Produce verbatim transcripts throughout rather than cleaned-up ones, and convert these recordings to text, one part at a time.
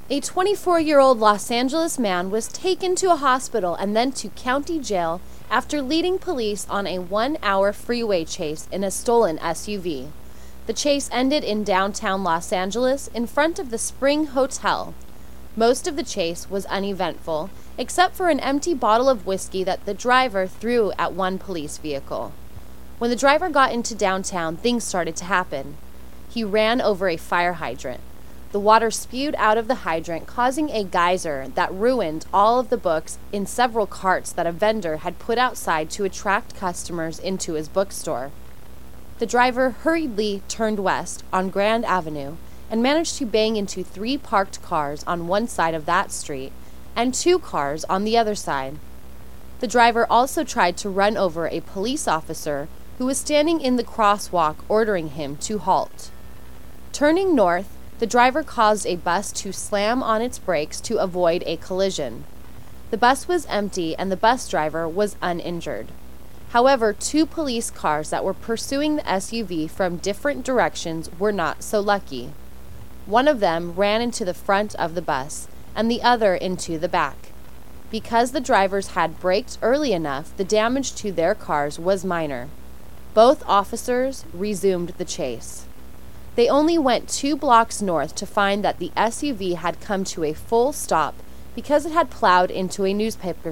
A twenty-four-year-old Los Angeles man was taken to a hospital and then to county jail after leading police on a one-hour freeway chase in a stolen S U V. The chase ended in downtown Los Angeles in front of the Spring Hotel. Most of the chase was uneventful, except for an empty bottle of whiskey that the driver threw at one police vehicle. When the driver got into downtown, things started to happen. He ran over a fire hydrant. The water spewed out of the hydrant, causing a geyser that ruined all of the books in several carts that a vendor had put outside to attract customers into his bookstore. The driver hurriedly turned west on Grand Avenue and managed to bang into three parked cars on one side of that street and two cars on the other side. The driver also tried to run over a police officer who was standing in the crosswalk, ordering him to halt. Turning north, the driver caused a bus to slam on its brakes to avoid a collision. The bus was empty and the bus driver was uninjured. However, two police cars that were pursuing the S U V from different directions were not so lucky. One of them ran into the front of the bus and the other into the back. Because the drivers had braked early enough, the damage to their cars was minor. Both officers resumed the chase. They only went two blocks north to find that the S U V had come to a full stop because it had plowed into a newspaper.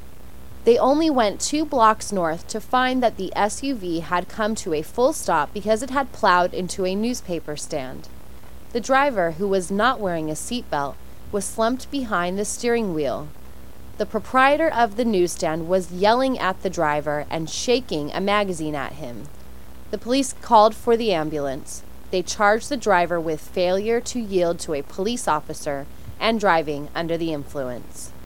They only went two blocks north to find that the S U V had come to a full stop because it had plowed into a newspaper stand. The driver, who was not wearing a seatbelt, was slumped behind the steering wheel. The proprietor of the newsstand was yelling at the driver and shaking a magazine at him. The police called for the ambulance. They charged the driver with failure to yield to a police officer and driving under the influence.